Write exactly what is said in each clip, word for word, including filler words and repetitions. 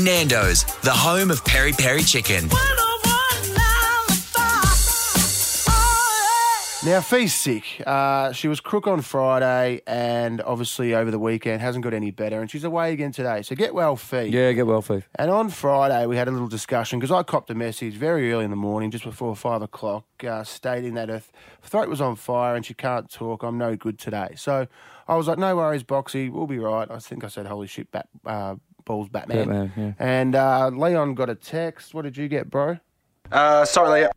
Nando's, the home of peri peri chicken. Now, Fee's sick. Uh, she was crook on Friday and obviously over the weekend hasn't got any better, and she's away again today. So get well, Fee. Yeah, get well, Fee. And on Friday we had a little discussion because I copped a message very early in the morning, just before five o'clock, uh, stating that her th- throat was on fire and she can't talk. I'm no good today. So I was like, no worries, Boxy, we'll be right. I think I said, holy shit, bat, uh, balls, Batman. Batman, yeah. And uh, Leon got a text. What did you get, bro? Uh, sorry, Leon.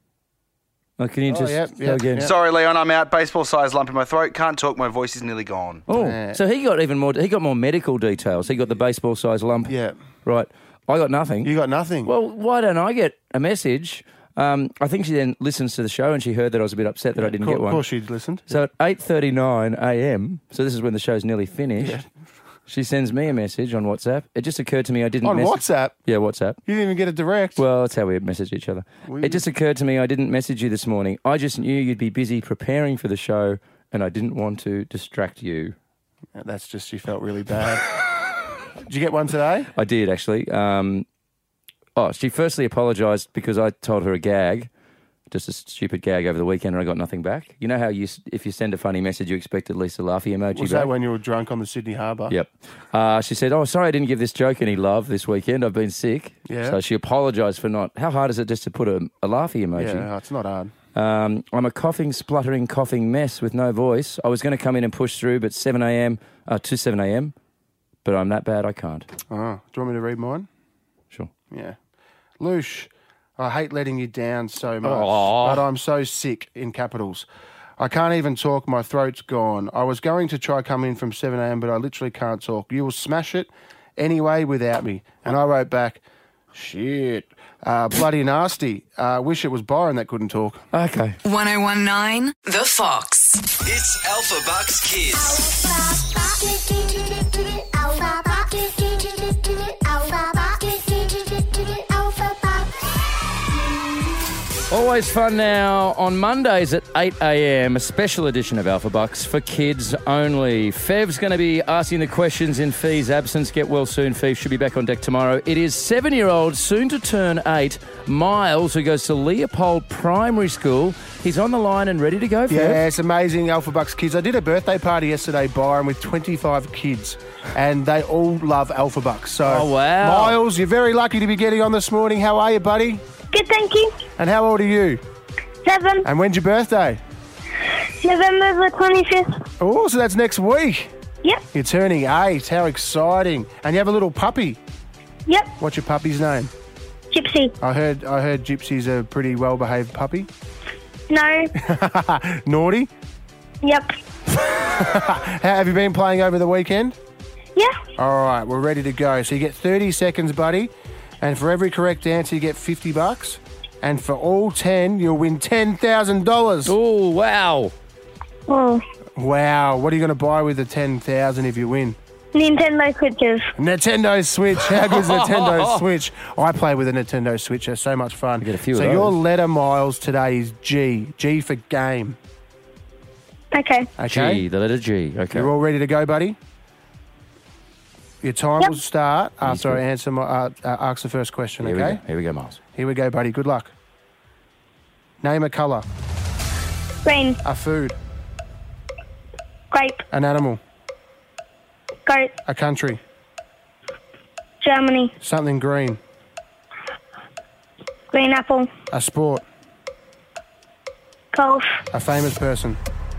Oh, can you Oh, just yep, go yep, again? yep. Sorry, Leon. I'm out. Baseball-sized lump in my throat. Can't talk. My voice is nearly gone. Oh, Yeah. so he got even more. He got more medical details. He got the baseball-sized lump. Yeah. Right. I got nothing. You got nothing. Well, why don't I get a message? Um, I think she then listens to the show and she heard that I was a bit upset that I didn't Co- get one. Of course she'd listened. So at eight thirty-nine a.m., so this is when the show's nearly finished, Yeah. she sends me a message on WhatsApp. It just occurred to me I didn't On message... WhatsApp? Yeah, WhatsApp. You didn't even get it direct. Well, that's how we message each other. We- It just occurred to me I didn't message you this morning. I just knew you'd be busy preparing for the show and I didn't want to distract you. That's just, she felt really bad. Did you get one today? I did, actually. Um, oh, she firstly apologised because I told her a gag, just a stupid gag over the weekend, and I got nothing back. You know how you, s- if you send a funny message, you expect at least a laughy emoji Was back? that when you were drunk on the Sydney Harbour? Yep. Uh, she said, oh, sorry I didn't give this joke any love this weekend. I've been sick. Yeah. So she apologised for not... How hard is it just to put a, a laughy emoji? Yeah, it's not hard. Um, I'm a coughing, spluttering, coughing mess with no voice. I was going to come in and push through, but seven a.m. Uh, to seven a.m., but I'm that bad I can't. Oh, do you want me to read mine? Sure. Yeah. Loosh, I hate letting you down so much, Aw. but I'm so sick, in capitals. I can't even talk. My throat's gone. I was going to try come in from seven a.m., but I literally can't talk. You will smash it anyway without me. And I wrote back, shit, uh, bloody nasty. Uh, wish it was Byron that couldn't talk. Okay. one oh one nine The Fox. It's Alpha Bucks Kids. Always fun now on Mondays at eight a.m, a special edition of Alpha Bucks for kids only. Fev's going to be asking the questions in Fee's absence. Get well soon, Fev. Should be back on deck tomorrow. It is seven-year-old, soon to turn eight, Miles, who goes to Leopold Primary School. He's on the line and ready to go, Fev. Yeah, it's amazing, Alpha Bucks kids. I did a birthday party yesterday, Byron, with twenty-five kids, and they all love Alpha Bucks. So, Oh, wow. Miles, you're very lucky to be getting on this morning. How are you, buddy? Good, thank you. And how old are you? Seven. And when's your birthday? November the twenty-fifth. Oh, so that's next week. Yep. You're turning eight. How exciting. And you have a little puppy. Yep. What's your puppy's name? Gypsy. I heard I heard Gypsy's a pretty well-behaved puppy. No. Naughty? Yep. How, have you been playing over the weekend? Yeah. All right, we're ready to go. So you get thirty seconds, buddy. And for every correct answer, you get fifty bucks. And for all ten, you'll win ten thousand dollars. Oh, wow. Oh. Wow. What are you going to buy with the ten thousand if you win? Nintendo Switches. Nintendo Switch. How good is Nintendo Switch? I play with a Nintendo Switch. It's so much fun. get a few of so those. your letter, Miles, today is G. G for game. Okay. Okay? G, the letter G. Okay. You're all ready to go, buddy? Your time Yep. will start after I good. answer my, uh, uh, ask the first question, Here okay? we go. Here we go, Miles. Here we go, buddy. Good luck. Name a colour, Green. a food, Grape. an animal, Goat. a country, Germany. something green, Green apple. a sport, Golf. a famous person,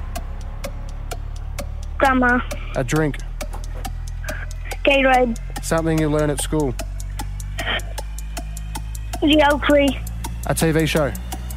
Grandma. a drink, Gatorade. something you learn at school, Geography. a T V show.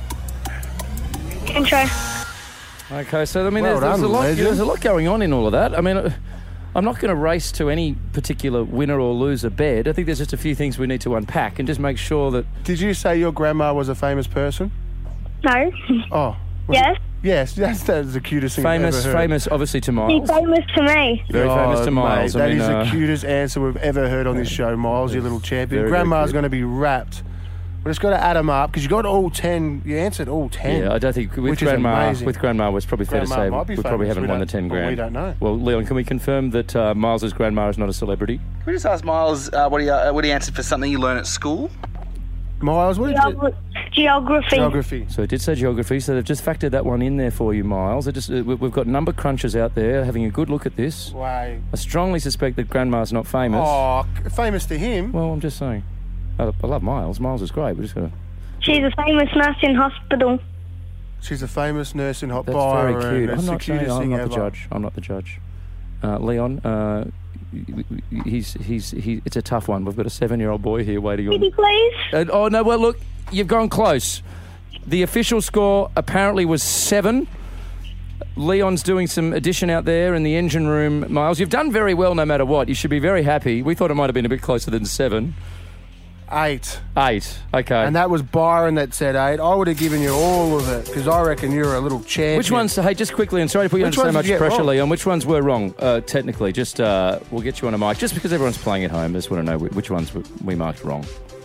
Intro. Okay, so I mean, Well there's, there's, a done, lot, legend. there's a lot going on in all of that. I mean, uh, I'm not going to race to any particular winner or loser bed. I think there's just a few things we need to unpack and just make sure that... Did you say your grandma was a famous person? No. Oh. was Yes. it- Yes, that's, that's the cutest thing Famous, I've ever heard. famous, obviously to He's Miles. famous to me. Very famous to Oh, Miles. Mate, I that mean, is uh, the cutest answer we've ever heard on this show, Miles, you little champion. very, very Grandma's cute. going to be wrapped We just got to add them up because you got all ten. You answered all ten. Yeah, I don't think with which is Grandma, amazing. with Grandma, it's probably fair Grandma to say might be we probably famous. haven't We won the don't- ten well, grand. we don't know. Well, Leon, can we confirm that uh, Miles's grandma is not a celebrity? Can we just ask Miles uh, what he uh, what he answered for something you learn at school? Miles, what did you? Geog- geography. Geography. So it did say geography, so they've just factored that one in there for you, Miles. It just, uh, we- we've got number crunchers out there having a good look at this. Way. I strongly suspect that Grandma's not famous. Oh, c- famous to him. Well, I'm just saying. I, I love Miles. Miles is great. We're just going to... She's a famous nurse in hospital. She's a famous nurse in Hot That's Byron. very cute. It's I'm the not, saying, cutest I'm thing not the ever. judge. I'm not the judge. Uh, Leon, uh, he's he's he. It's a tough one. We've got a seven-year-old boy here waiting Kitty, on. please. Uh, oh no! Well, look, you've gone close. The official score apparently was seven. Leon's doing some addition out there in the engine room. Miles, you've done very well no matter what. You should be very happy. We thought it might have been a bit closer than seven. Eight. Eight. Okay. And that was Byron that said eight. I would have given you all of it because I reckon you're a little champion. Which ones? Hey, just quickly, and sorry to put you Which under so ones did much you get pressure, wrong? Leon. Which ones were wrong? Uh, technically, just uh, we'll get you on a mic. Just because everyone's playing at home, I just want to know whi- which ones we- we marked wrong.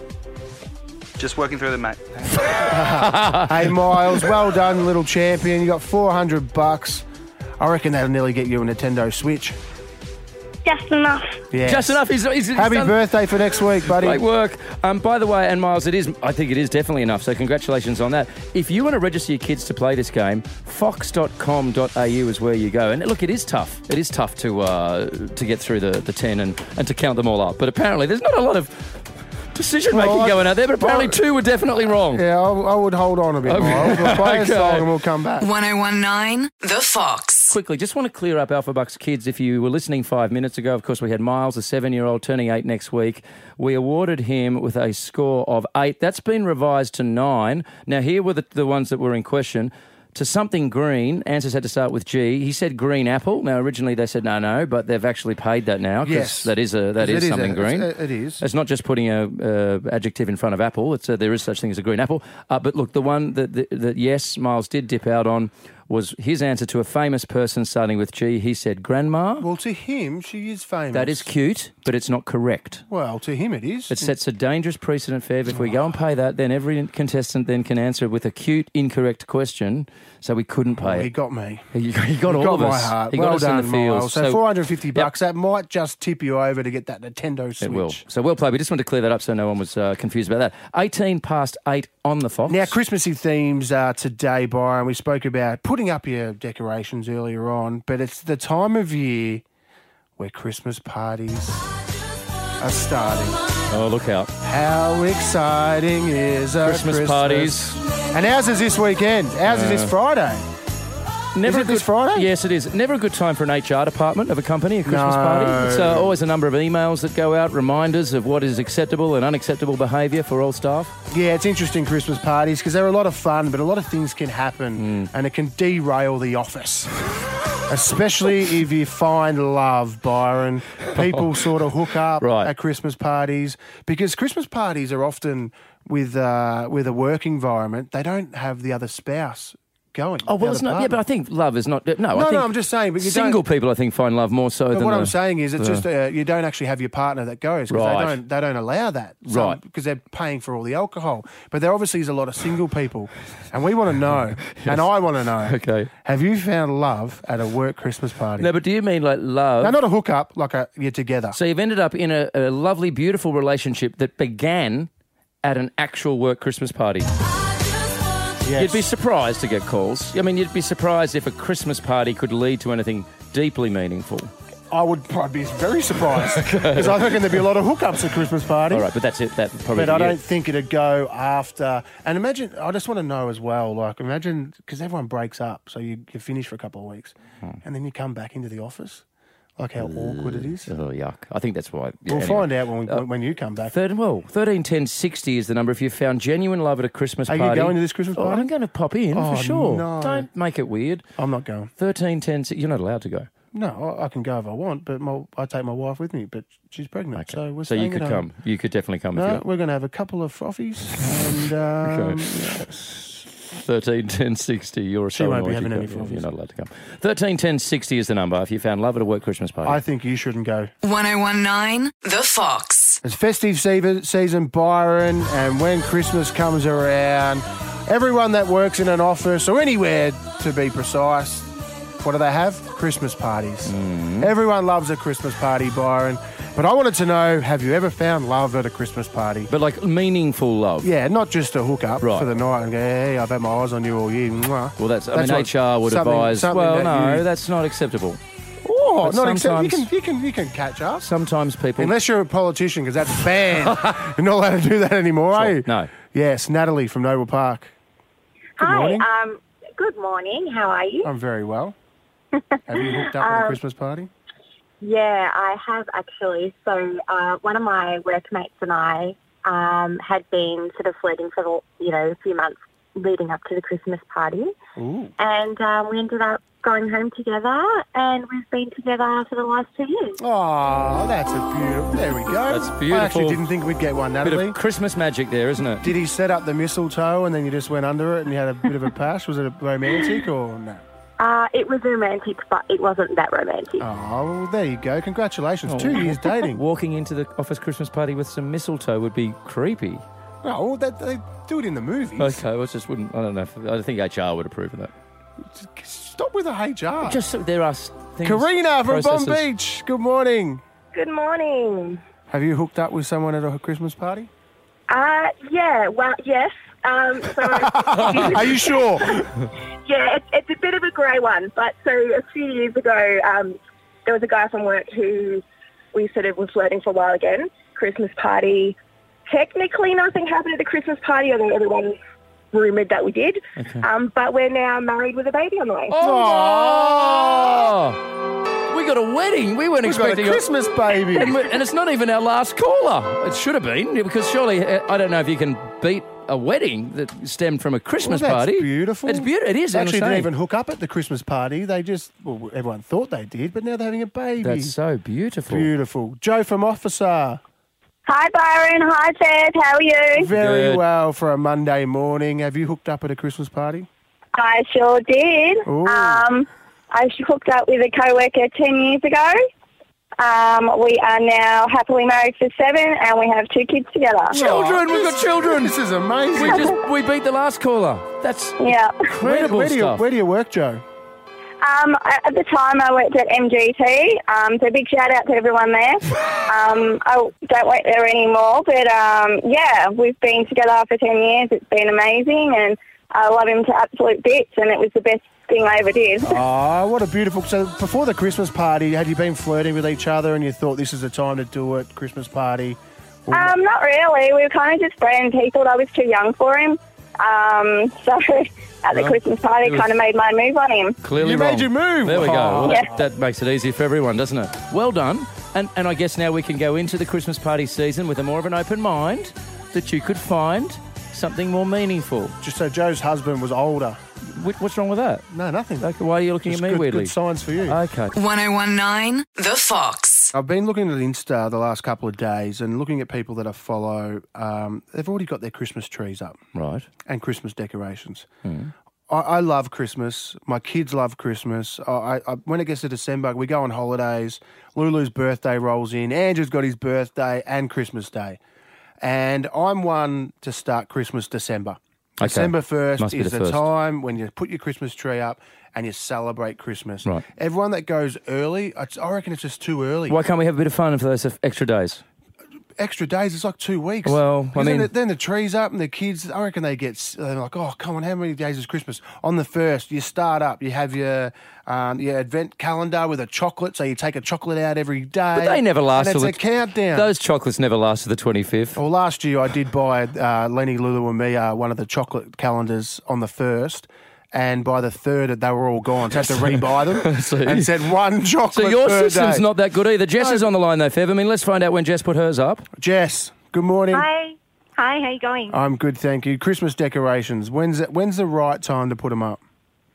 Just working through the mate. Hey, Miles, well done, little champion. You got four hundred bucks. I reckon that'll nearly get you a Nintendo Switch. Just enough. Yeah. Just enough. He's, he's, he's Happy done birthday for next week, buddy. great work. Um, by the way, and Miles, it is. I think it is definitely enough. So congratulations on that. If you want to register your kids to play this game, fox dot com dot a u is where you go. And look, it is tough. It is tough to uh, to get through the, the ten and, and to count them all up. But apparently, there's not a lot of decision making Well, I- going out there. But apparently, well- two were definitely wrong. Yeah, I, I would hold on a bit, Miles. We'll play a Okay. song and we'll come back. one oh one nine The Fox. Quickly, just want to clear up Alpha Bucks kids. If you were listening five minutes ago, of course, we had Miles, a seven-year-old, turning eight next week. We awarded him with a score of eight. That's been revised to nine. Now, here were the, the ones that were in question. To something green, answers had to start with G. He said green apple. Now, originally they said no, no, but they've actually paid that now. 'cause Yes. that is a that It is is something a- green. it's a- it is. It's not just putting a, a adjective in front of apple. It's a, there is such thing as a green apple. Uh, but look, the one that, that that yes, Miles did dip out on was his answer to a famous person starting with G. He said grandma. Well, to him, she is famous. That is cute, but it's not correct. Well, to him it is. It sets a dangerous precedent, Fev. If we go and pay that, then every contestant then can answer with a cute, incorrect question. So we couldn't pay Oh, he it. got me. He, he got He all got of my us. heart. He well got us done, in the field. Miles. So, four hundred fifty bucks, that might just tip you over to get that Nintendo Switch. It will. So well played. We just wanted to clear that up so no one was uh, confused about that. eighteen past eight on the Fox. Now, Christmassy themes uh, today, Byron. We spoke about putting up your decorations earlier on, but it's the time of year where Christmas parties are starting. Oh, look out. How exciting is a Christmas Christmas, parties. And ours is this weekend. Ours is this Friday. Never Is a it this good- Friday? Yes, it is. Never a good time for an H R department of a company, a Christmas No. party. It's uh, always a number of emails that go out, reminders of what is acceptable and unacceptable behaviour for all staff. Yeah, it's interesting, Christmas parties, because they're a lot of fun, but a lot of things can happen and it can derail the office. Especially if you find love, Byron. People sort of hook up Right. at Christmas parties because Christmas parties are often with uh, with a work environment. They don't have the other spouse going. Oh, well, the it's other not. Yeah, but partner. I think love is not. No, I No, think no, I'm just saying, but you single don't- people, I think, find love more so But than what the- I'm saying is, it's the- just uh, you don't actually have your partner that goes because Right. they don't they don't allow that, Right. Because they're paying for all the alcohol. But there obviously is a lot of single people, and we want to know, and I want to know. Okay. Have you found love at a work Christmas party? No, but do you mean like love? No, not a hookup, like a you're together. So you've ended up in a, a lovely, beautiful relationship that began at an actual work Christmas party. Yes. You'd be surprised to get calls. I mean, you'd be surprised if a Christmas party could lead to anything deeply meaningful. I would probably be very surprised because I reckon there'd be a lot of hookups at Christmas parties. All right, but that's it. That probably. But I yeah. don't think it'd go after. And imagine, I just want to know as well, like, imagine, because everyone breaks up, so you, you finish for a couple of weeks, Hmm. and then you come back into the office, like how awkward it is. Oh, yuck. I think that's why. Yeah, We'll anyway. find out when we, Uh, when you come back. Third, well, thirteen ten sixty is the number. If you found genuine love at a Christmas Are you party. going to this Christmas Oh, party? I'm going to pop in Oh, for sure. no. Don't make it weird. I'm not going. thirteen ten You're not allowed to go. No, I, I can go if I want, but my, I take my wife with me, but she's pregnant, so we're So you staying could at come. home. You could definitely come. No, if you we're going to have a couple of frothies and um, yes. thirteen ten sixty You're She so won't be annoyed you having any can't- frothies. You're not allowed to come. thirteen ten sixty is the number if you found love at a work Christmas party. I think you shouldn't go. one oh one nine The Fox. It's festive se- season, Byron, and when Christmas comes around, everyone that works in an office or anywhere, to be precise, what do they have? Christmas parties. Mm. Everyone loves a Christmas party, Byron. But I wanted to know, have you ever found love at a Christmas party? But like meaningful love. Yeah, not just a hookup Right. for the night and go, hey, I've had my eyes on you all year. Mwah. Well, that's, I That's mean, what- H R would something- advise, something well, that no, you- that's not acceptable. Oh, But not accept. You sometimes- can, you can, you can catch up. Sometimes people... Unless you're a politician, because that's banned. You're not allowed to do that anymore, are Sure, you? no. Yes, Natalie from Noble Park. Good Hi, morning. um, good morning. How are you? I'm very well. Have you hooked up at a Christmas party? Yeah, I have actually. So uh, one of my workmates and I um, had been sort of flirting for the, you know, a few months leading up to the Christmas party, Ooh. and um, we ended up going home together, and we've been together for the last two years. Oh, that's a beautiful. There we go. That's I beautiful. actually didn't think we'd get one, Bit Natalie. of Christmas magic there, isn't it? Did he set up the mistletoe and then you just went under it and you had a bit of a pash? Was it a romantic or no? Uh, it was romantic, but it wasn't that romantic. Oh, well, there you go. Congratulations. Two years dating. Walking into the office Christmas party with some mistletoe would be creepy. Oh, well, that, they do it in the movies. Okay, well, it just wouldn't... I don't know. If, I think H R would approve of that. Stop with the H R. Just so there are s- things... Karina from processes. Bomb Beach. Good morning. Good morning. Have you hooked up with someone at a Christmas party? Uh, yeah, well, yes. Um, so Are you sure? Yeah, it's, it's a bit of a grey one. But so a few years ago, um, there was a guy from work who we sort of were flirting for a while again. Christmas party. Technically, nothing happened at the Christmas party, although everyone rumoured that we did. Okay. Um, but we're now married with a baby on the way. Oh! We got a wedding. We weren't We've got a expecting Christmas baby. And, we- and it's not even our last caller. It should have been, because surely, uh, I don't know if you can beat a wedding that stemmed from a Christmas Well, that's party. beautiful. It's beautiful. It is. They I'm actually didn't saying. even hook up at the Christmas party. They just, well, everyone thought they did, but now they're having a baby. That's so beautiful. Beautiful. Joe from Officer. Hi, Byron. Hi, Ted. How are you? Very Good. well for a Monday morning. Have you hooked up at a Christmas party? I sure did. Ooh. Um, I hooked up with a co-worker ten years ago. Um, we are now happily married for seven, and we have two kids together. Children, we've got children. This is amazing. We just we beat the last caller. That's Yeah. where, incredible where do you, stuff. where do you work, Joe? Um, at the time, I worked at M G T, um, so big shout out to everyone there. Um, I don't work there anymore, but um, yeah, we've been together for ten years. It's been amazing, and I love him to absolute bits, and it was the best thing I ever did. Oh, what a beautiful... So before the Christmas party, had you been flirting with each other and you thought this is the time to do it, Christmas party? Um, not really. We were kind of just friends. He thought I was too young for him. Um, so at the Well, Christmas party, it was- kind of made my move on him. Clearly You wrong. made your move. There we go. Oh. Well, Yeah. that, that makes it easy for everyone, doesn't it? Well done. And and I guess now we can go into the Christmas party season with a more of an open mind that you could find something more meaningful. Just so Joe's husband was older. Wh- What's wrong with that? No, nothing. Okay, why are you looking Just at me good, weirdly? Good signs for you. Okay. ten nineteen The Fox. I've been looking at Insta the last couple of days and looking at people that I follow. Um, they've already got their Christmas trees up Right. and Christmas decorations. I, I love Christmas. My kids love Christmas. I, I, I, when it gets to December, we go on holidays. Lulu's birthday rolls in. Andrew's got his birthday and Christmas Day. And I'm one to start Christmas December. Okay. December first Must be is the the first. time when you put your Christmas tree up and you celebrate Christmas. Right. Everyone that goes early, it's- I reckon it's just too early. Why can't we have a bit of fun for those extra days? Extra days, it's like two weeks. Well, I Because mean- then, the, then the tree's up and the kids, I reckon they get, s- they're like, oh, come on, how many days is Christmas? On the first, you start up, you have your um, your advent calendar with a chocolate, so you take a chocolate out every day. But they never last And it's till a the- countdown. Those chocolates never last to the twenty-fifth. Well, last year I did buy uh, Lenny, Lulu and me uh, one of the chocolate calendars on the first. And by the third, they were all gone. So I had to rebuy them. See? And said one chocolate So your per system's day. not that good either. Jess is on the line though, Fev. I mean, let's find out when Jess put hers up. Jess, good morning. Hi. Hi, how you going? I'm good, thank you. Christmas decorations. When's it, when's the right time to put them up?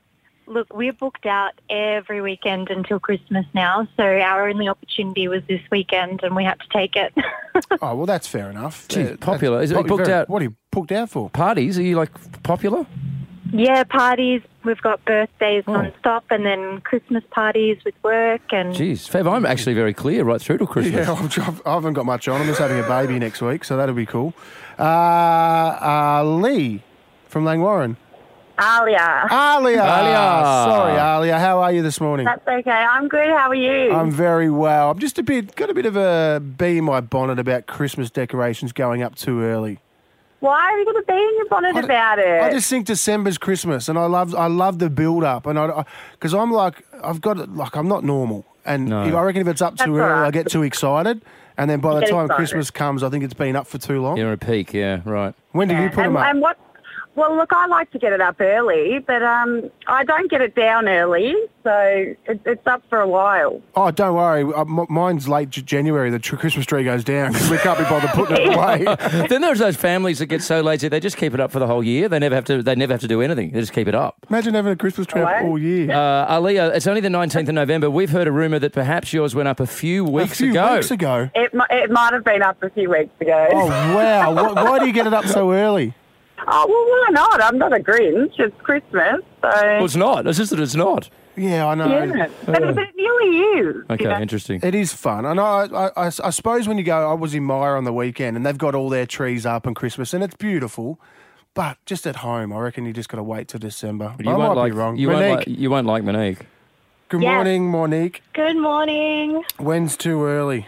Look, we're booked out every weekend until Christmas now, so our only opportunity was this weekend and we had to take it. Oh, well, that's fair enough. Gee, Uh, popular. that's Is it probably booked very- out? What are you booked out for? Parties? Are you like popular? Yeah, parties. We've got birthdays Oh. non-stop and then Christmas parties with work. And Jeez, Fev, I'm actually very clear right through till Christmas. Yeah, I've, I haven't got much on. I'm just having a baby next week, so that'll be cool. Uh, uh, Lee from Langwarrin. Alia. Alia. Alia. Sorry, Alia. How are you this morning? That's okay. I'm good. How are you? I'm very well. I'm just a bit, got a bit of a bee in my bonnet about Christmas decorations going up too early. Why have you got a bee in your bonnet I- about it? I just think December's Christmas, and I love, I love the build up, and I, because I'm like, I've got, like, I'm not normal, and No. if, I reckon if it's up That's too all early, right. I get too excited, and then by the get time excited. Christmas comes, I think it's been up for too long. You're a peak, yeah, right. When do you put and, them up? and what? Well, look, I like to get it up early, but um, I don't get it down early, so it, it's up for a while. Oh, don't worry. Uh, m- mine's late J- January. The tr- Christmas tree goes down because we can't be bothered putting it away. Then there's those families that get so lazy they just keep it up for the whole year. They never have to. They never have to do anything. They just keep it up. Imagine having a Christmas tree up Right. all year. Uh, Aaliyah, it's only the nineteenth of November. We've heard a rumour that perhaps yours went up a few a weeks few ago. weeks ago. It, mi- it might have been up a few weeks ago. Oh, wow. Why, why do you get it up so early? Oh, well, why not? I'm not a Grinch. It's Christmas, so... Well, it's not. It's just that it's not. Yeah, I know. yeah. But, but it nearly is. Okay, you know? interesting. It is fun. And I, I, I, I suppose when you go, I was in Myer on the weekend and they've got all their trees up and Christmas and it's beautiful. But just at home, I reckon you just got to wait till December. You I won't might like. be wrong. You won't Monique, like. You won't like Monique. good Yes. morning, Monique. Good morning. When's too early?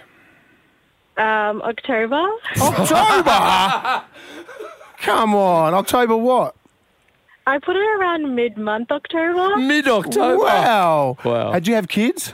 Um, October. October! Come on. October what? I put it around mid-month October. Mid October. Wow. Wow. Did you have kids?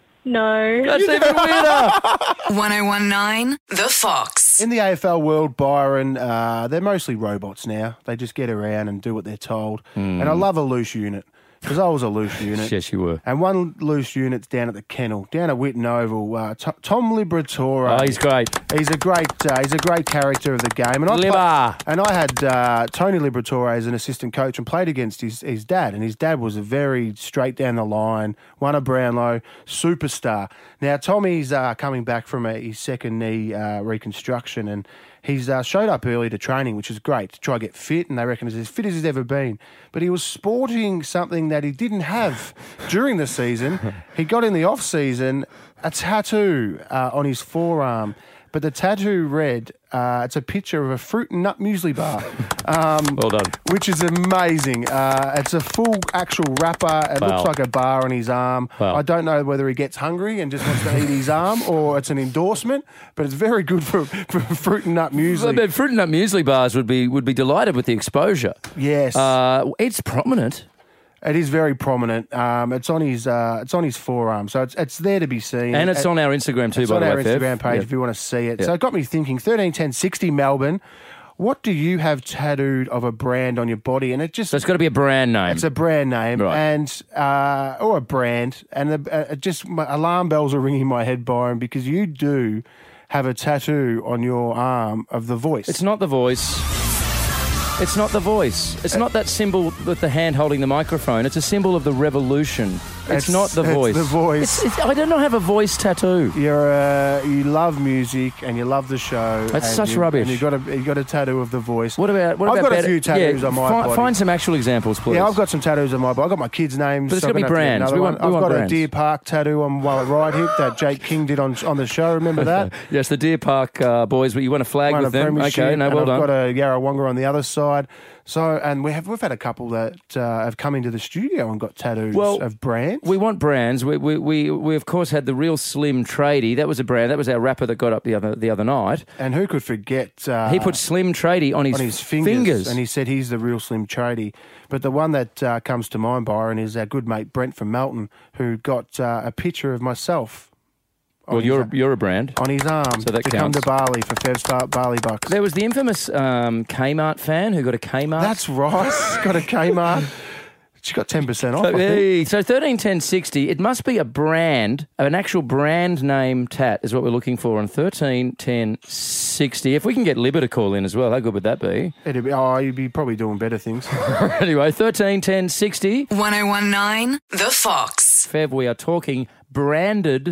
No. That's even weirder. one oh one nine The Fox. In the A F L world, Byron, uh, they're mostly robots now. They just get around and do what they're told. And I love a loose unit because I was a loose unit. Yes, you were. And one loose unit's down at the kennel, down at Whitten Oval. Uh, T- Tom Liberatore. Oh, he's great. He's a great, uh, he's a great character of the game. And I, Libba. and I had uh, Tony Liberatore as an assistant coach and played against his, his dad. And his dad was a very straight down the line, won a Brownlow, superstar. Now Tommy's uh, coming back from a, his second knee uh, reconstruction, and he's uh, showed up early to training, which is great to try to get fit. And they reckon he's as fit as he's ever been. But he was sporting something that he didn't have during the season. He got in the off season a tattoo uh, on his forearm. But the tattoo read, uh, it's a picture of a fruit and nut muesli bar, um, Well done. which is amazing. Uh, it's a full actual wrapper. It Wow. looks like a bar on his arm. Wow. I don't know whether he gets hungry and just wants to eat his arm or it's an endorsement, but it's very good for, for fruit and nut Well, muesli. but Fruit and Nut muesli bars would be would be delighted with the exposure. Yes. Uh, it's prominent. It is very prominent. Um, it's on his uh, it's on his forearm, so it's it's there to be seen. And it's It- on our Instagram too, It's by on the our way, Fev. Instagram page Yeah. if you want to see it. Yeah. So it got me thinking. Thirteen ten sixty Melbourne. What do you have tattooed of a brand on your body? And it just So it's got to be a brand name. it's a brand name, Right. and uh, or a brand, and the, uh, just my alarm bells are ringing in my head, Byron, because you do have a tattoo on your arm of The Voice. It's not The Voice. It's not The Voice. It's not that symbol with the hand holding the microphone. It's a symbol of the revolution. It's, It's- not The it's Voice. The Voice. It's, it's, I do not have a voice tattoo. You're uh, you love music and you love the show. That's and such you, rubbish. And you got a you got a tattoo of The Voice. What about what I've about got a better- few tattoos yeah, on my fi- body. Find some actual examples, please. Yeah, I've got some tattoos on my body. I've got my kids' names. But it's so gotta I'm be gonna have to get brands. another We one. want- we I've want got brands. a Deer Park tattoo on my right hip that Jake King did on on the show. Remember that? Yes, the Deer Park uh, boys. But you want to flag Won with a them? premiership, Okay, no, and well I've done. got a Yarrawonga on the other side. So, and we have we've had a couple that uh, have come into the studio and got tattoos Well, of brands. We want brands. We, we we we of course had the Real Slim Tradie. That was a brand. That was our rapper that got up the other the other night. and who could forget? Uh, He put Slim Tradie on his, on his fingers, and he said he's the real Slim Tradie. But the one that uh, comes to mind, Byron, is our good mate Brent from Melton, who got uh, a picture of myself. on well, his- you're you're a brand. on his arm So that to come counts. to Bali for Fev Start Bali Bucks. There was the infamous um, Kmart fan who got a Kmart. That's right. Got a Kmart. She got ten percent off. I think. Hey, so thirteen ten sixty, it must be a brand, an actual brand name tat is what we're looking for on thirteen ten sixty. If we can get Libba to call in as well, how good would that be? It'd be, oh, you'd be probably doing better things. Anyway, thirteen ten sixty. one oh one nine The Fox. Fev, we are talking branded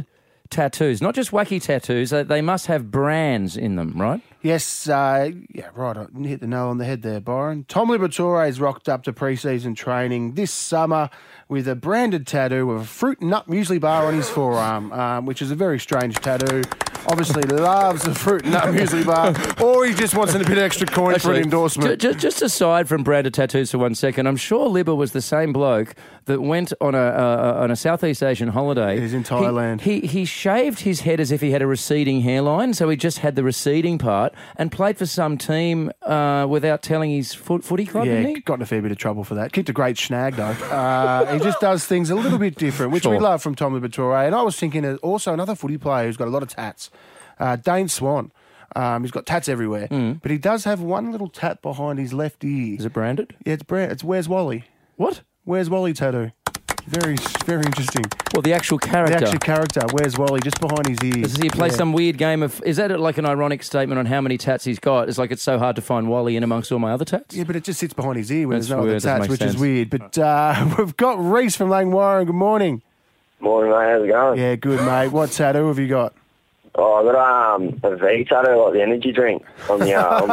tattoos, not just wacky tattoos. They, they must have brands in them, right? Yes, uh, yeah, right. I hit the nail on the head there, Byron. Tom Liberatore's rocked up to pre-season training this summer with a branded tattoo of a fruit and nut muesli bar on his forearm, um, which is a very strange tattoo. Obviously loves the fruit and nut muesli bar, or he just wants a bit of extra coin for an endorsement. Just, just aside from branded tattoos for one second, I'm sure Libba was the same bloke that went on a uh, on a Southeast Asian holiday. He's in Thailand. He, he he shaved his head as if he had a receding hairline, so he just had the receding part, and played for some team uh, without telling his foot, footy club, Yeah, didn't he? got in a fair bit of trouble for that. Kicked a great snag, though. Uh, he just does things a little bit different, which we Sure. love from Tom Liberatore. And I was thinking of also another footy player who's got a lot of tats, uh, Dane Swan. Um, he's got tats everywhere, but he does have one little tat behind his left ear. Is it branded? Yeah, it's brand. It's Where's Wally? What? Where's Wally tattoo? Very, very interesting. Well, the actual character. The actual character. Where's Wally? Just behind his ear. Does he play Yeah. some weird game of... Is that like an ironic statement on how many tats he's got? It's like it's so hard to find Wally in amongst all my other tats? Yeah, but it just sits behind his ear when That's there's no weird, other doesn't tats, make which sense. is weird. But uh, we've got Reese from Lane Warren. Good morning. Morning, mate. How's it going? Yeah, good, mate. What tattoo have you got? Oh, I got um, a V tattoo, like the energy drink, on the uh, on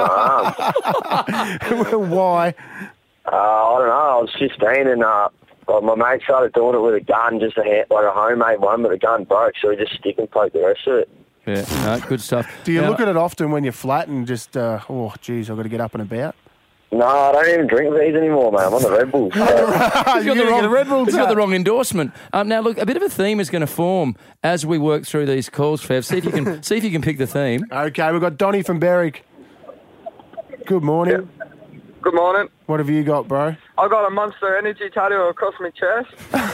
my arm. Why? Uh, I don't know. I was fifteen and uh, well, my mate started doing it with a gun, just a hand, like a homemade one, but the gun broke, so we just stick and poke the rest of it. Yeah, no, good stuff. Do you Now- look at it often when you're flat and just, uh, oh, geez, I've got to get up and about? No, I don't even drink these anymore, mate. I'm on the Red Bulls. He's You're got, the gonna wrong, get a Red Bull he's got tat. the wrong endorsement. Um, now, look, a bit of a theme is going to form as we work through these calls, Fev. See if you can see if you can pick the theme. Okay, we've got Donnie from Berwick. Good morning. Good morning. What have you got, bro? I got a Monster Energy tattoo across my chest.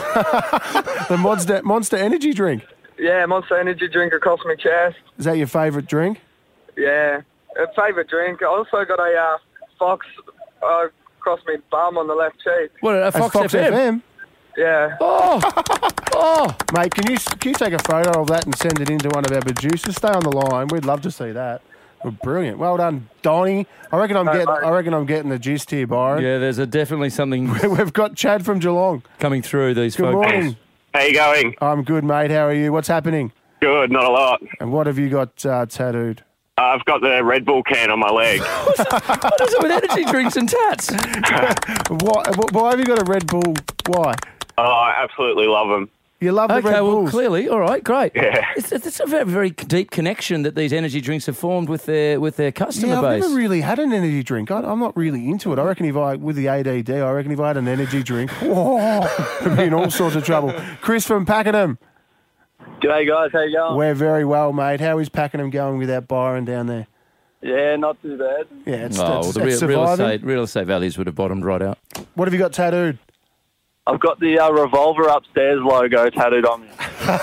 The Monster, Monster Energy drink. Yeah, Monster Energy drink across my chest. Is that your favourite drink? Yeah, a favourite drink. I also got a uh, Fox uh, across my bum on the left cheek. What, a That's Fox, Fox F M? F M. Yeah. Oh, oh. Mate, can you can you take a photo of that and send it in to one of our producers? Stay on the line. We'd love to see that. Well, brilliant. Well done, Donnie. I reckon I'm Hey, getting. mate. I reckon I'm getting the gist here, Byron. Yeah, there's a, definitely something We've got Chad from Geelong. coming through these Good phone calls. morning. How you going? I'm good, mate. How are you? What's happening? Good, not a lot. And what have you got uh, tattooed? I've got the Red Bull can on my leg. What is it with energy drinks and tats? Why, why have you got a Red Bull? Why? Oh, I absolutely love them. You love the Okay, Red well, Bulls. clearly, all right, great. Yeah. It's, it's a very, very deep connection that these energy drinks have formed with their with their customer Yeah, I've base. never really had an energy drink. I, I'm not really into it. I reckon if I, with the A D D, I reckon if I had an energy drink, oh, I'd be in all sorts of trouble. Chris from Pakenham. G'day, guys. How you going? We're very well, mate. How is Pakenham going without Byron down there? Yeah, not too bad. Yeah, it's, oh, well, it's, the it's real, real surviving. estate real estate values would have bottomed right out. What have you got tattooed? I've got the uh, Revolver Upstairs logo tattooed on me.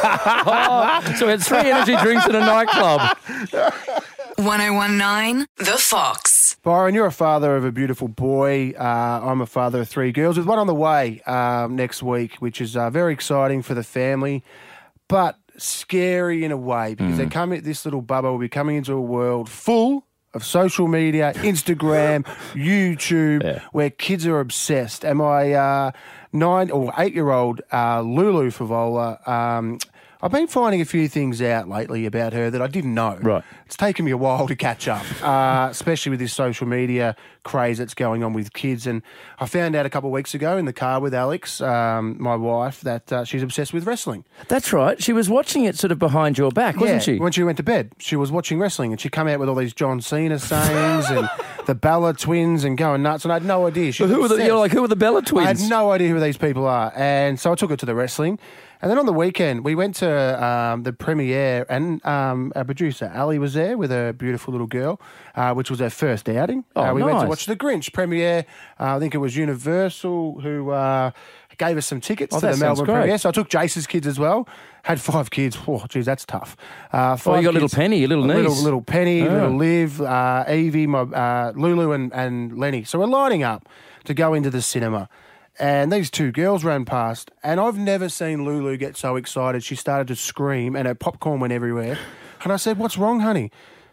Oh, so we had three energy drinks in a nightclub. one oh one nine The Fox. Byron, you're a father of a beautiful boy. Uh, I'm a father of three girls with one on the way um, next week, which is uh, very exciting for the family, but scary in a way because they come at this little bubba will be coming into a world full of social media, Instagram, YouTube, Yeah. where kids are obsessed. And my uh, nine or eight-year-old uh, Lulu Favola, um, I've been finding a few things out lately about her that I didn't know. Right. It's taken me a while to catch up, uh, especially with this social media craze that's going on with kids. And I found out a couple of weeks ago in the car with Alex, um, my wife, that uh, she's obsessed with wrestling. That's right. She was watching it sort of behind your back, wasn't Yeah, she? when she went to bed, she was watching wrestling and she come out with all these John Cena sayings and the Bella twins and going nuts. And I had no idea. She Well, was who were the, obsessed. you're like, who were the Bella twins? I had no idea who these people are. And so I took her to the wrestling. And then on the weekend, we went to um, the premiere and um, our producer, Ali, was there with a beautiful little girl, uh, which was her first outing. Oh, uh, we went to nice. watch The Grinch premiere. Uh, I think it was Universal who uh, gave us some tickets Oh, to that the sounds Melbourne great. premiere. So I took Jace's kids as well. Had five kids. Oh, geez, that's tough. Uh, five Oh, you got little kids. Penny, your little niece. Little, little Penny, Yeah. little Liv, uh, Evie, my, uh, Lulu and, and Lenny. So we're lining up to go into the cinema. And these two girls ran past, and I've never seen Lulu get so excited. She started to scream, and her popcorn went everywhere. And I said, "What's wrong, honey?"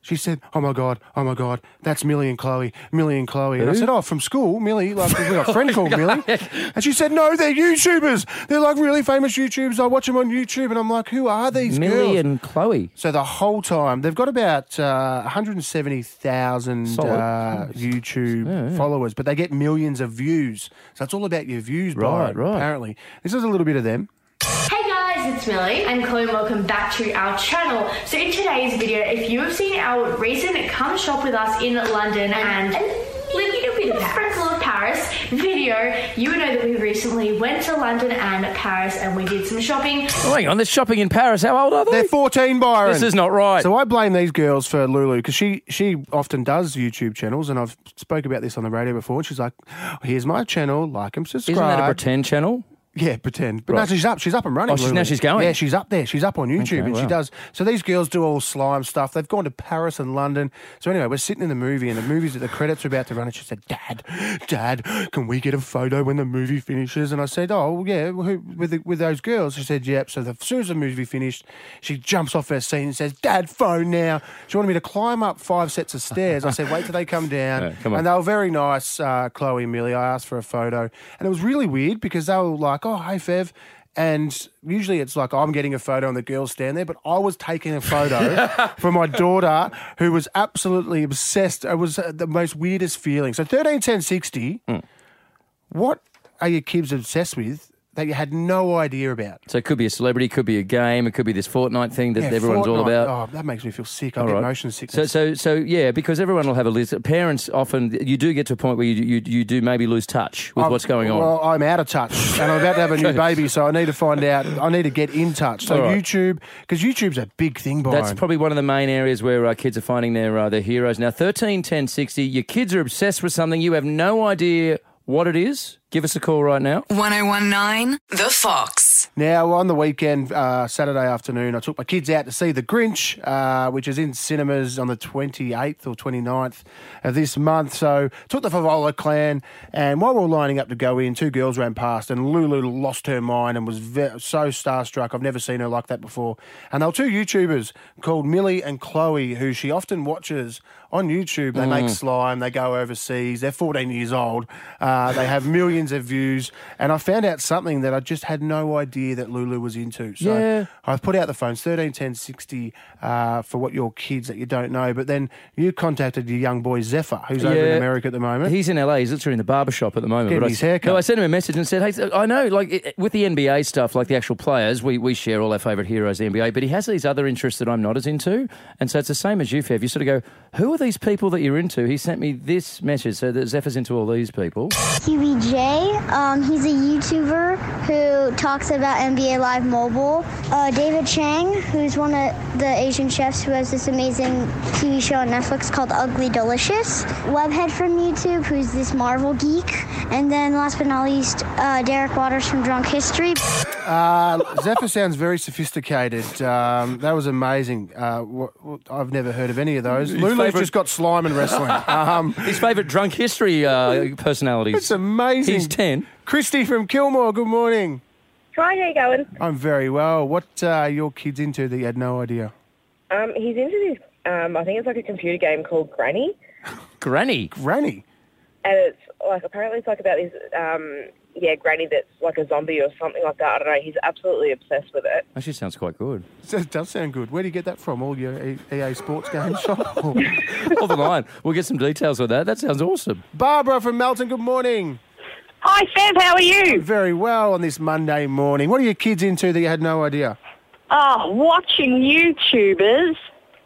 She said, oh, my God, oh, my God, that's Millie and Chloe, Millie and Chloe. And I Who? said, oh, from school, Millie, like we've got a friend called Millie. And she said, no, they're YouTubers. They're like really famous YouTubers. I watch them on YouTube. And I'm like, who are these Millie girls? and Chloe. So the whole time, they've got about uh, one hundred seventy thousand Solid. uh, YouTube Yeah, yeah. followers, but they get millions of views. So it's all about your views, Right, Byron, right. apparently. This is a little bit of them. Hey guys, it's Millie and Chloe. Welcome back to our channel. So in today's video, if you have seen our recent Come Shop With Us in London and a little bit of sprinkle of Paris video, you would know that we recently went to London and Paris and we did some shopping. Oh, hang on, they're shopping in Paris. How old are they? They're fourteen, Byron. This is not right. So I blame these girls for Lulu because she, she often does YouTube channels, and I've spoke about this on the radio before. And she's like, here's my channel, like and subscribe. Isn't that a pretend channel? Yeah, pretend. But Right. no, she's up. She's up and running. Oh, she's- Lulu. now she's going? Yeah, she's up there. She's up on YouTube, Okay, and she wow. does. So these girls do all slime stuff. They've gone to Paris and London. So anyway, we're sitting in the movie, and the movie's the credits are about to run, and she said, "Dad, Dad, can we get a photo when the movie finishes?" And I said, "Oh, yeah, who, with the, with those girls." She said, "Yep." So the, as soon as the movie finished, she jumps off her seat and says, "Dad, phone now." She wanted me to climb up five sets of stairs. I said, "Wait till they come down." Yeah, come on. And they were very nice, uh, Chloe and Millie. I asked for a photo, and it was really weird because they were like, "Oh, hey, Fev." And usually it's like I'm getting a photo and the girls stand there, but I was taking a photo for my daughter who was absolutely obsessed. It was uh, the most weirdest feeling. So thirteen ten sixty, Mm. what are your kids obsessed with that you had no idea about? So it could be a celebrity, could be a game, it could be this Fortnite thing that Yeah, everyone's all Fortnite. about. Oh, that makes me feel sick. I All get right. motion So, sickness. so, so, yeah, because everyone will have a list. Parents often, you do get to a point where you you, you do maybe lose touch with I'm- what's going on. Well, I'm out of touch, and I'm about to have a new Okay. baby, so I need to find out. I need to get in touch. So All right. YouTube, because YouTube's a big thing, Byron. That's probably one of the main areas where uh, kids are finding their uh, their heroes. Now, thirteen ten sixty, your kids are obsessed with something. You have no idea what it is. Give us a call right now. one oh one nine The Fox. Now, on the weekend, uh, Saturday afternoon, I took my kids out to see The Grinch, uh, which is in cinemas on the twenty-eighth or twenty-ninth of this month. So took the Favola clan, and while we were lining up to go in, two girls ran past, and Lulu lost her mind and was ve- so starstruck. I've never seen her like that before. And they were two YouTubers called Millie and Chloe, who she often watches on YouTube. They make Mm. slime, they go overseas, they're fourteen years old, uh, they have millions of views, and I found out something that I just had no idea that Lulu was into. So Yeah. I've put out the phones, thirteen ten sixty, uh, for what your kids that you don't know, but then you contacted your young boy Zephyr, who's over in Yeah. America at the moment. He's in L A. He's literally in the barber shop at the moment. Getting But I, his haircut. No, I sent him a message and said, hey, I know, like, it, with the N B A stuff, like the actual players, we, we share all our favourite heroes, the N B A, but he has these other interests that I'm not as into. And so it's the same as you, Fev. You sort of go, who are these people that you're into? He sent me this message, so that Zephyr's into all these people. Q B J, um, he's a YouTuber who talks about N B A Live Mobile. Uh, David Chang, who's one of the Asian chefs who has this amazing T V show on Netflix called Ugly Delicious. Webhead from YouTube, who's this Marvel geek. And then last but not least, uh, Derek Waters from Drunk History. Uh, Zephyr sounds very sophisticated. Um, that was amazing. Uh, wh- wh- I've never heard of any of those. His Lulu's favourite- just got slime and wrestling. Um, His favourite drunk history uh, personalities. It's amazing. He's ten. Christy from Kilmore, good morning. Hi, how you going? I'm very well. What uh, are your kids into that you had no idea? Um, he's into this, um, I think it's like a computer game called Granny. Granny? Granny? And it's like, apparently it's like about this, um, yeah, Granny that's like a zombie or something like that. I don't know. He's absolutely obsessed with it. Actually sounds quite good. It does sound good. Where do you get that from? All your E A Sports games shop? Hold the line. We'll get some details on that. That sounds awesome. Barbara from Melton, good morning. Hi, Fev, how are you? Very well on this Monday morning. What are your kids into that you had no idea? Oh, watching YouTubers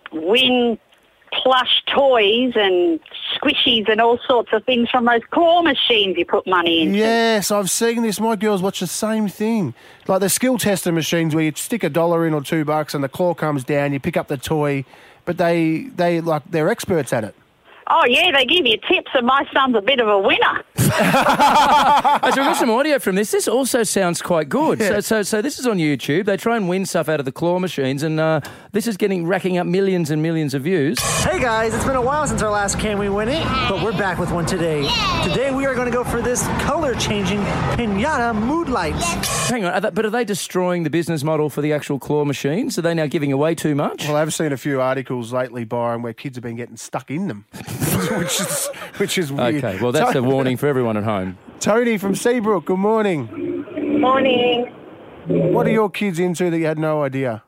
win plush toys and squishies and all sorts of things from those claw machines you put money into. Yes, I've seen this. My girls watch the same thing. Like the skill tester machines where you stick a dollar in or two bucks and the claw comes down, you pick up the toy, but they, they like, they're experts at it. Oh, yeah, they give you tips, and my son's a bit of a winner. Oh, so we've got some audio from this. This also sounds quite good. Yeah. So, so, so this is on YouTube. They try and win stuff out of the claw machines, and uh, this is getting racking up millions and millions of views. Hey guys, it's been a while since our last Can We Win It? But we're back with one today. Today we are going to go for this color-changing pinata mood lights. Hang on, are they, but are they destroying the business model for the actual claw machines? Are they now giving away too much? Well, I've seen a few articles lately, Byron, where kids have been getting stuck in them, which is which is weird. Okay, well, that's a warning for everyone at home. Tony from Seabrook, good morning. Morning. What are your kids into that you had no idea?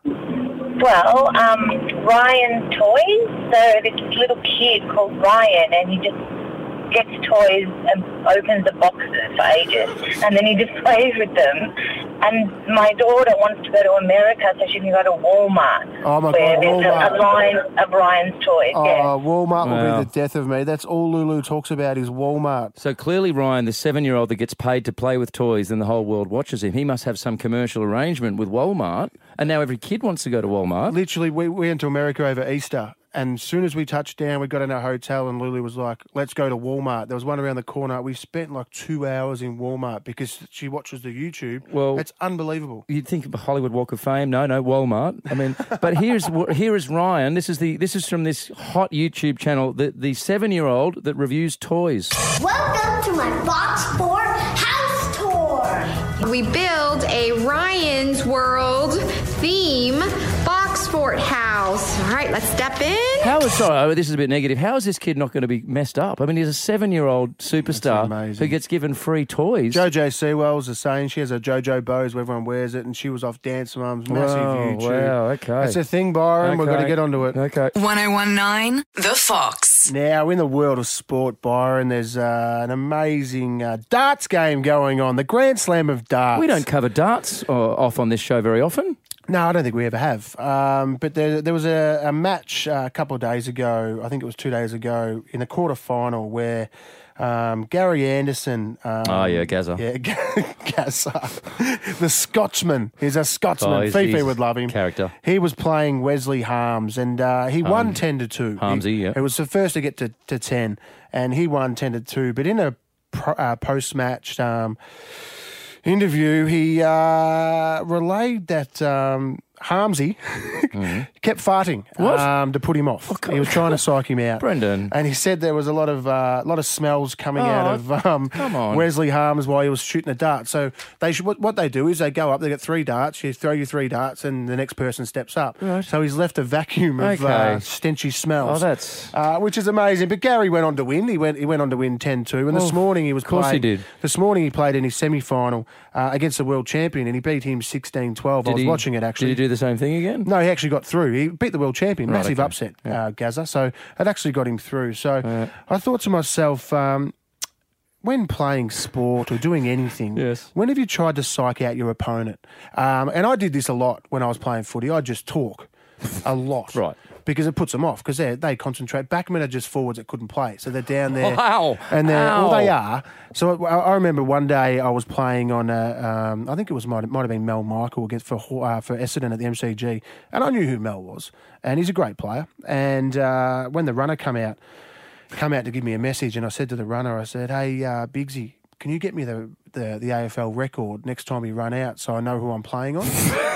Well, um, Ryan Toys. So this little kid called Ryan, and he just gets toys and opens the boxes for ages, and then he just plays with them. And my daughter wants to go to America so she can go to Walmart. Oh, my where God, there's Walmart. A, a line of Ryan's toys. Oh, yeah. Walmart will Wow. be the death of me. That's all Lulu talks about is Walmart. So clearly Ryan, the seven-year-old that gets paid to play with toys and the whole world watches him, he must have some commercial arrangement with Walmart, and now every kid wants to go to Walmart. Literally, we, we went to America over Easter, and as soon as we touched down, we got in our hotel, and Lulu was like, let's go to Walmart. There was one around the corner. We spent like two hours in Walmart because she watches the YouTube. Well, it's unbelievable. You'd think of a Hollywood Walk of Fame. No, no, Walmart. I mean, but here's here is Ryan. This is the this is from this hot YouTube channel, the the seven-year-old that reviews toys. Welcome to my Fox four house tour. We build a Ryan's World theme box fort house. All right, let's step in. How is sorry, oh, this is a bit negative. How is this kid not going to be messed up? I mean, he's a seven-year-old superstar who gets given free toys. JoJo Sewell's the saying she has a JoJo Bose where everyone wears it, and she was off Dance Mum's massive Whoa, YouTube. wow, okay. It's a thing, Byron. We've got to Okay. get onto it. Okay. one oh one nine The Fox. Now, in the world of sport, Byron, there's uh, an amazing uh, darts game going on, the Grand Slam of Darts. We don't cover darts uh, off on this show very often. No, I don't think we ever have. Um, but there, there was a, a match uh, a couple of days ago, I think it was two days ago, in the quarter final where um, Gary Anderson. Um, Oh, yeah, Gazza. Yeah, Gazza. The Scotsman. He's a Scotsman. Oh, he's- Fifi he's would love him. character. He was playing Wesley Harms, and uh, he won Harm- ten to two. Harmsy, He- yeah. It was the first to get to, to ten, and he won ten to two. But in a pro, uh, post-match um, interview, he uh, relayed that um, Harmsy kept farting What? Um, to put him off. He was trying to psych him out. Brendan. And he said there was a lot of uh, lot of smells coming out Oh, of um, come on. Wesley Harms while he was shooting a dart. So they should, what, what they do is they go up, they get three darts, you throw your three darts, and the next person steps up. Right. So he's left a vacuum of Okay. uh, stenchy smells. Oh, that's- uh, which is amazing. But Gary went on to win. He went he went on to win ten two. And this Oh, morning he was of course he playing. did. This morning he played in his semi-final uh, against the world champion, and he beat him sixteen twelve. I Did was he- watching it actually. Did he do the same thing again? No, he actually got through. He beat the world champion. Right, Massive okay. upset, uh, Gazza. So it actually got him through. So I thought to myself, um, when playing sport or doing anything, Yes. when have you tried to psych out your opponent? Um, and I did this a lot when I was playing footy. I'd just talk a lot. Right. Because it puts them off, because they they concentrate. Backmen are just forwards that couldn't play, so they're down there. Wow. And they're, well, Ow. they are. So I, I remember one day I was playing on a, um, I think it was might, might have been Mel Michael against for uh, for Essendon at the M C G, and I knew who Mel was, and he's a great player. And uh, when the runner come out, come out to give me a message, and I said to the runner, I said, "Hey, uh, Bigsy, can you get me the, the the A F L record next time you run out, so I know who I'm playing on?"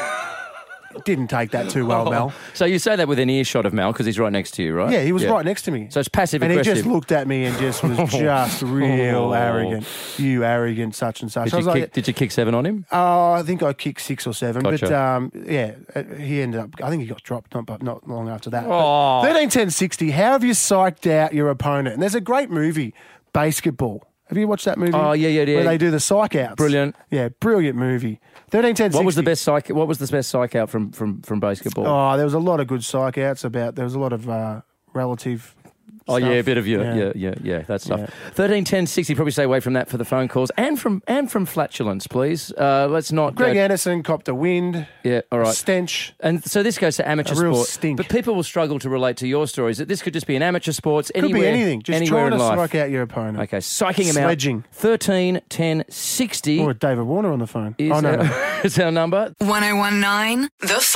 Didn't take that too well, Mel. So you say that with an earshot of Mel because he's right next to you, right? Yeah, he was right next to me. So it's passive And he aggressive. just looked at me and just was just real Oh. arrogant. You arrogant such and such. Did I you, was kick, like, did you kick seven on him? oh, I think I kicked six or seven. But Gotcha. um, yeah, uh, he ended up, I think he got dropped not, but not long after that. Oh. thirteen ten sixty, how have you psyched out your opponent? And there's a great movie, Basketball. Have you watched that movie? Oh, yeah, yeah, yeah. Where they do the psych outs. Brilliant. Yeah, brilliant movie. thirteen ten sixty. What was the best psych? What was the best psych out from from from basketball? Oh, there was a lot of good psych outs about, there was a lot of uh, relative Oh, yeah, a stuff. bit of your, Yeah. yeah, yeah, yeah, that stuff. Yeah. Thirteen ten sixty. Probably stay away from that for the phone calls and from and from flatulence, please. Uh, let's not. Greg go, Anderson copped a wind. Yeah, all right. Stench. And so this goes to amateur A real sport, stink. but people will struggle to relate to your stories. That this could just be in amateur sports, Could anywhere, be anything. Just anywhere trying in to life. strike out your opponent. Okay, psyching him Sledging. out. Thirteen ten sixty Or David Warner on the phone. is, oh, no, our, no. is our number. one oh one nine The Fox.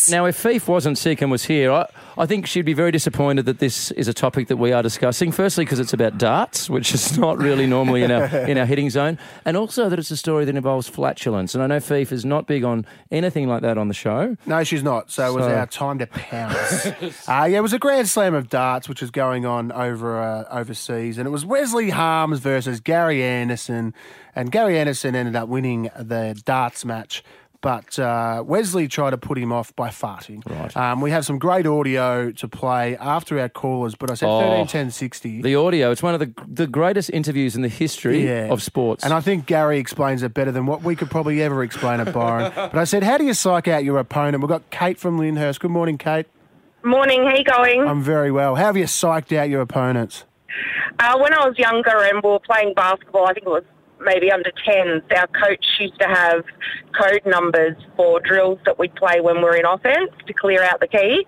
Fox. Now, if Fief wasn't sick and was here, I, I think she'd be very disappointed that this is a topic that we are discussing. Firstly, because it's about darts, which is not really normally in our in our hitting zone, and also that it's a story that involves flatulence. And I know Fief is not big on anything like that on the show. No, she's not. So it was So- our time to pounce. uh, yeah, it was a Grand Slam of darts, which was going on over uh, overseas, and it was Wesley Harms versus Gary Anderson, and Gary Anderson ended up winning the darts match. But uh, Wesley tried to put him off by farting. Right. Um, we have some great audio to play after our callers, but I said Oh, thirteen ten sixty. The audio, it's one of the the greatest interviews in the history Yeah. of sports. And I think Gary explains it better than what we could probably ever explain it, Byron. But I said, how do you psych out your opponent? We've got Kate from Lyndhurst. Good morning, Kate. Morning, how you going? I'm very well. How have you psyched out your opponents? Uh, when I was younger and we were playing basketball, I think it was maybe under tens, our coach used to have code numbers for drills that we'd play when we were in offence to clear out the key.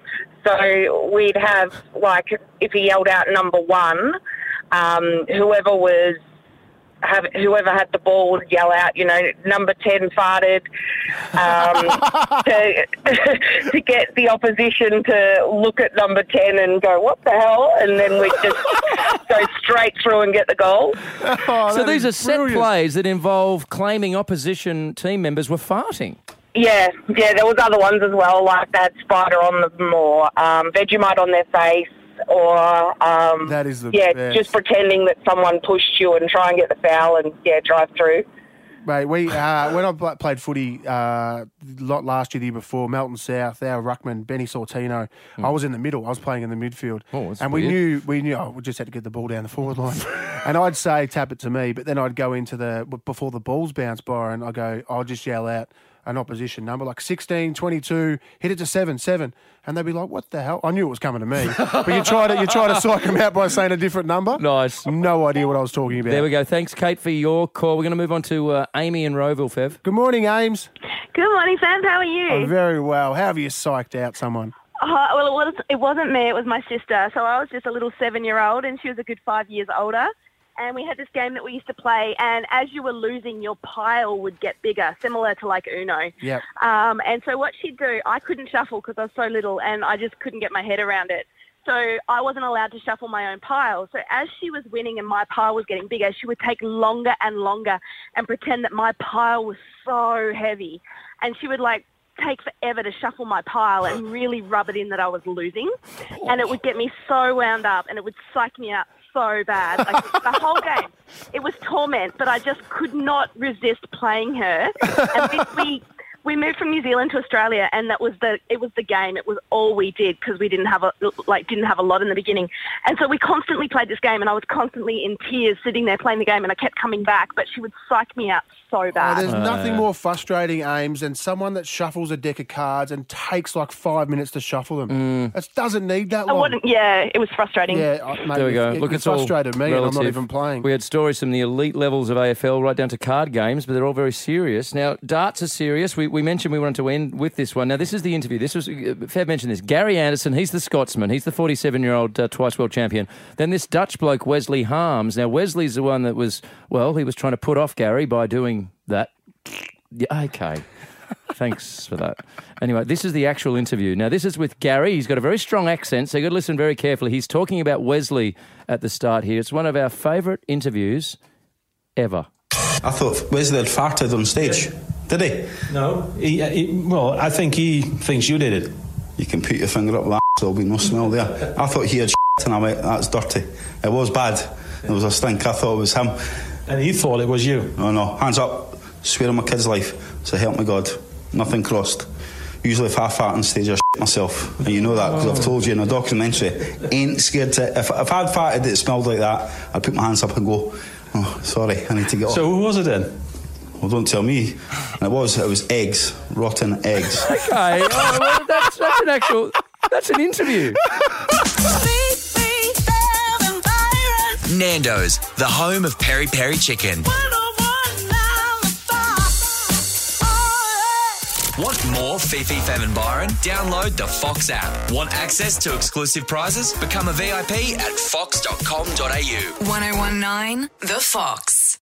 So we'd have, like, if he yelled out number one, um, whoever was have, whoever had the ball would yell out, you know, number ten farted, um, to, to get the opposition to look at number ten and go, what the hell? And then we'd just go straight through and get the goal. Oh, so these are set plays that involve claiming opposition team members were farting. Yeah, yeah, there was other ones as well, like that spider on them or um, Vegemite on their face. Or, um, that is the yeah, best. just pretending that someone pushed you and try and get the foul and, yeah, drive through. Mate, we uh, when I pl- played footy uh, lot last year, the year before, Melton South, our ruckman Benny Sortino, I was in the middle. I was playing in the midfield, Oh, that's and we weird. knew we knew oh, we just had to get the ball down the forward line. And I'd say tap it to me, but then I'd go into the before the balls bounce, Byron. I go, I'll just yell out an opposition number like sixteen, twenty-two, hit it to seven, seven, and they'd be like, "What the hell?" I knew it was coming to me, but you try to you try to psych them out by saying a different number. Nice. No idea what I was talking about. There we go. Thanks, Kate, for your call. We're going to move on to uh, Amy in Rowville, Fev. Good morning, Ames. Good morning, Sam. How are you? I'm very well. How have you psyched out someone? Uh, well, it, was, it wasn't me. It was my sister. So I was just a little seven-year-old, and she was a good five years older. And we had this game that we used to play, and as you were losing, your pile would get bigger, similar to like Uno. Yep. Um, and so what she'd do, I couldn't shuffle because I was so little, and I just couldn't get my head around it. So I wasn't allowed to shuffle my own pile. So as she was winning and my pile was getting bigger, she would take longer and longer and pretend that my pile was so heavy. And she would like take forever to shuffle my pile and really rub it in that I was losing. And it would get me so wound up and it would psych me out so bad. Like the whole game, it was torment, but I just could not resist playing her. And we, we we moved from New Zealand to Australia, and that was the it was the game. It was all we did because we didn't have a like didn't have a lot in the beginning, and so we constantly played this game. And I was constantly in tears sitting there playing the game, and I kept coming back, but she would psych me out so Oh, bad. there's nothing more frustrating, Ames, than someone that shuffles a deck of cards and takes like five minutes to shuffle them. It doesn't need that I long. wouldn't. Yeah, it was frustrating. Yeah, uh, mate, There we go. It, Look, it it's all frustrated me, and I'm not relative. even playing. We had stories from the elite levels of A F L right down to card games, but they're all very serious. Now, darts are serious. We, we mentioned we wanted to end with this one. Now, this is the interview. This was, uh, Fab mentioned this. Gary Anderson, he's the Scotsman. He's the forty-seven-year-old uh, twice world champion. Then this Dutch bloke, Wesley Harms. Now, Wesley's the one that was, well, he was trying to put off Gary by doing that. Yeah, okay. Thanks for that. Anyway, this is the actual interview. Now, this is with Gary. He's got a very strong accent, so you've got to listen very carefully. He's talking about Wesley at the start here. It's one of our favourite interviews ever. I thought Wesley had farted on stage. Did he? No. He, he, well, I think he thinks you did it. You can put your finger up that, there'll be no smell there. I thought he had shit and I went, that's dirty. It was bad. There was a stink. I thought it was him. And he thought it was you? Oh, no. Hands up. Swear on my kid's life. So help me God. Nothing crossed. Usually if I fart on stage, I shit myself. And you know that because I've told you in a documentary. Ain't scared to... If, if I'd farted that smelled like that, I'd put my hands up and go, oh, sorry, I need to get off. So who was it then? Well, don't tell me. And it was, it was eggs. Rotten eggs. Okay, oh, well, that's, that's an actual... That's an interview. Nando's, the home of Peri Peri Chicken. Want more Fifi, Fam and Byron? Download the Fox app. Want access to exclusive prizes? Become a V I P at fox dot com dot a u. ten nineteen The Fox.